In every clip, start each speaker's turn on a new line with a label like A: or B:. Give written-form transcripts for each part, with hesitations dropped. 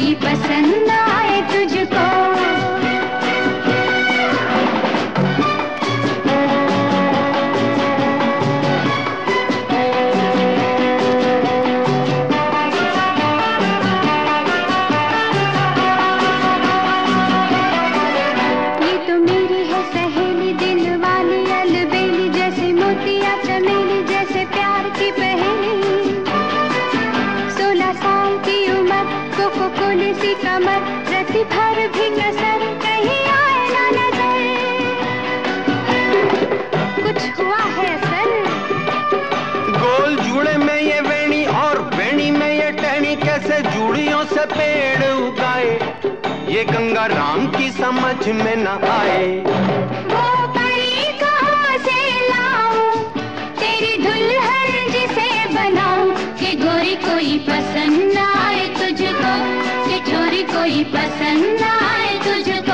A: कोई पसंद आए तुझको। ये तो मेरी है सहेली दिल वाली अलबेली, जैसे मोतिया चमेली जैसे प्यार की पहेली। 16 साल की उम्र कोको कोले सी कमर, रति भर भी कसर कहीं आए ना नजर। कुछ हुआ है असर।
B: गोल जूड़े में ये वेणी और वेणी में ये टहनी, कैसे जूड़ियों से पेड़ उगाए ये गंगा राम की समझ में न आए।
A: वो परी कहाँ से लाऊं, तेरी दुल्हन जिसे बनाऊं, कि गोरी कोई पसंद आए तुझको, कि छोरी कोई पसंद आए तुझको।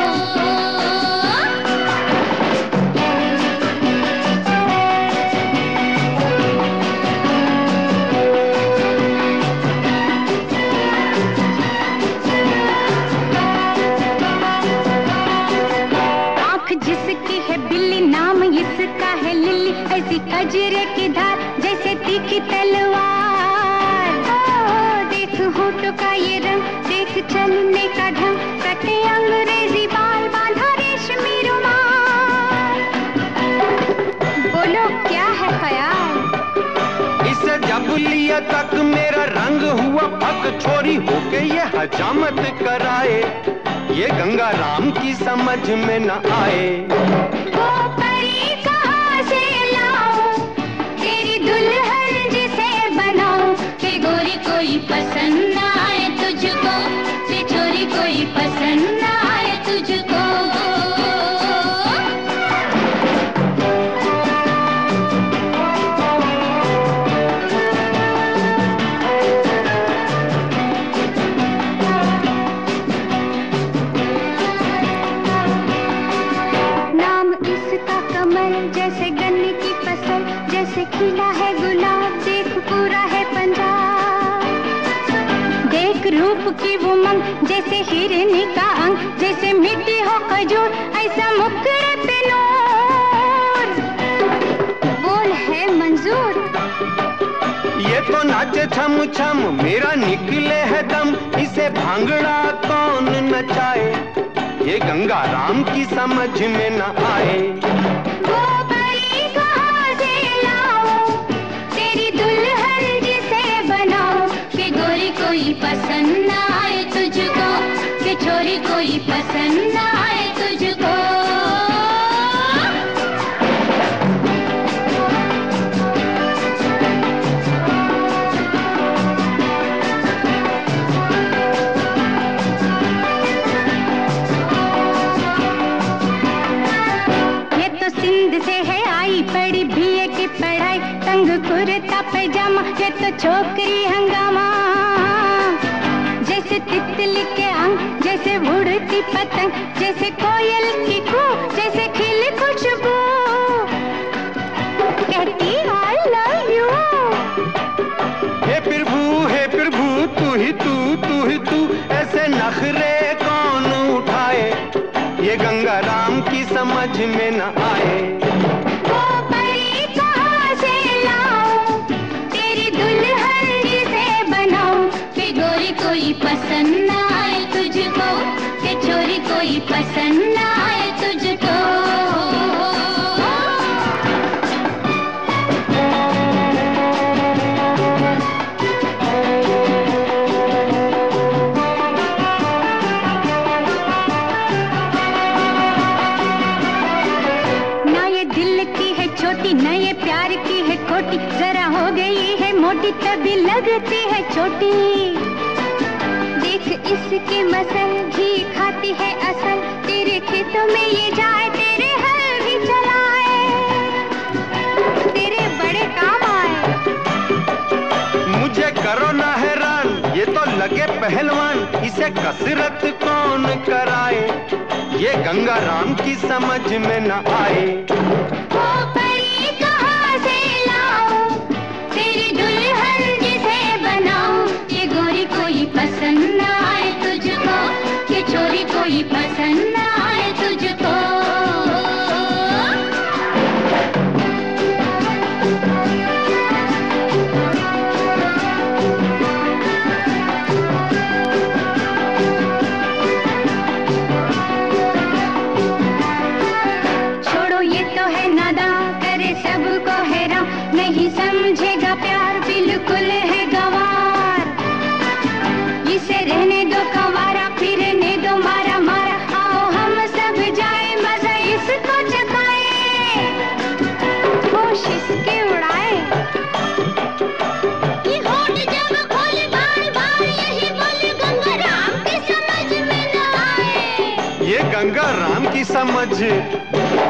A: जिसकी है बिल्ली नाम इसका है लिली, ऐसी कजरे की धार जैसे तीखी तलवार। देख होठों का ये रंग, देख चलने का ढंग, कटे अंग्रेजी बाल बांधा रेशमी रुमाल। बोलो क्या है ख्याल।
B: इसे जब लिया तक मेरा रंग हुआ पक, छोरी होके ये हजामत कराए ये गंगा राम की समझ में न आए।
A: वो परी कहाँ से लाऊं, तेरी दुल्हन जिसे बनाऊं, कि गोरी कोई पसंद आए तुझको, कि छोरी कोई पसंद आए तुझको। कमल जैसे गन्ने की फसल, जैसे खिला है गुलाब, देख पूरा है पंजाब। देख रूप की वो मंग, जैसे हिरनी का अंग, जैसे मिट्टी हो खजूर, ऐसा मुखड़े पे नूर। बोल है मंजूर।
B: ये तो नाचे छम छम मेरा निकले है दम, इसे भांगड़ा कौन नचाए ये गंगा राम की समझ में न आए।
A: वो परी कहाँ से लाऊं, तेरी दुल्हन जिसे बनाऊं, कि गोरी कोई पसंद आए तुझको, कि छोरी कोई पसंद आए तुझको। बड़ी बीए की पढ़ाई, तंग कुर्ता पैजामा, ये तो छोकरी हंगामा। जैसे तितली के अंग, जैसे उड़ती पतंग, जैसे कोयल की कूक, जैसे खिली खुशबू, कहती I love you।
B: हे प्रभु तू ही तू, ऐसे नखरे कौन उठाए ये गंगा राम की समझ में न आए।
A: कोई पसंद आए तुझको, कि छोरी कोई पसंद आए तुझको। ना ये दिल की है छोटी, ना ये प्यार की है खोटी, जरा हो गई है मोटी तभी लगती है छोटी। देख इसके मसल घी खाती है असल, तेरे खेतों में ये जाए, तेरे हल भी चलाए, तेरे बड़े काम आए।
B: मुझे करो ना हैरान, ये तो लगे पहलवान, इसे कसरत कौन कराए ये गंगा राम की समझ में न आए।
A: वो परी कहाँ से लाऊं, तेरी दुल्हन जिसे बनाऊं, ये गोरी कोई पसंद आए प्यार बिल्कुल है गंवार। इसे रहने दो कंवारा, फिरने दो मारा मारा। आओ हम सब जाए मजा इसको चखाए, होश इसके उड़ाए। ये होठ जब खोले बार बार यही बोले, गंगा राम की समझ में न आए।
B: ये गंगा राम की समझ